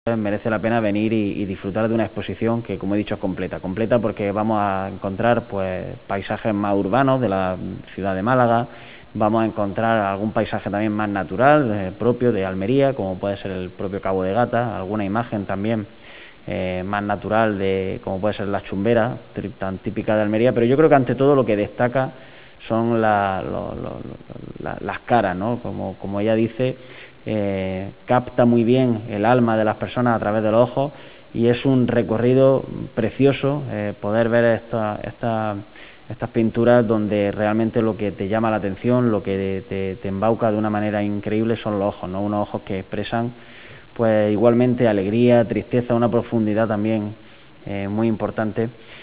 merece la pena venir y disfrutar de una exposición que, como he dicho, es completa. Completa porque vamos a encontrar pues paisajes más urbanos de la ciudad de Málaga, vamos a encontrar algún paisaje también más natural, propio de Almería, como puede ser el propio Cabo de Gata, alguna imagen también más natural de como puede ser la chumbera, tan típica de Almería, pero yo creo que ante todo lo que destaca son las caras, ¿no? Como ella dice, capta muy bien el alma de las personas a través de los ojos y es un recorrido precioso poder ver estas pinturas donde realmente lo que te llama la atención, lo que te embauca de una manera increíble son los ojos, ¿no? Unos ojos que expresan pues igualmente alegría, tristeza, una profundidad también muy importante.